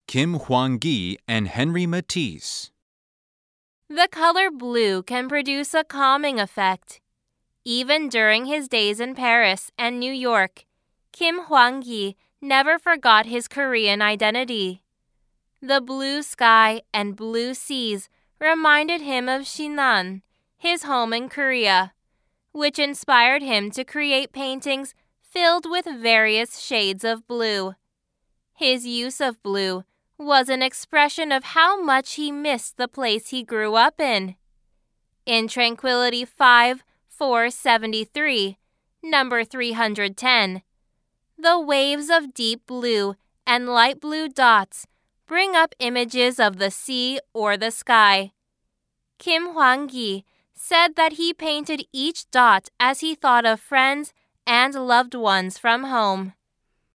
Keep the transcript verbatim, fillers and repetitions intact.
Kim Hwang-gi and Henry Matisse. The color blue can produce a calming effect. Even during his days in Paris and New York, Kim Hwang-gi never forgot his Korean identity. The blue sky and blue seas reminded him of Sinan, his home in Korea, which inspired him to create paintings filled with various shades of blue. His use of blue was an expression of how much he missed the place he grew up in. In Tranquility five four seventy-three, number three hundred ten, the waves of deep blue and light blue dots bring up images of the sea or the sky. Kim Hwang-gi said that he painted each dot as he thought of friends and loved ones from home.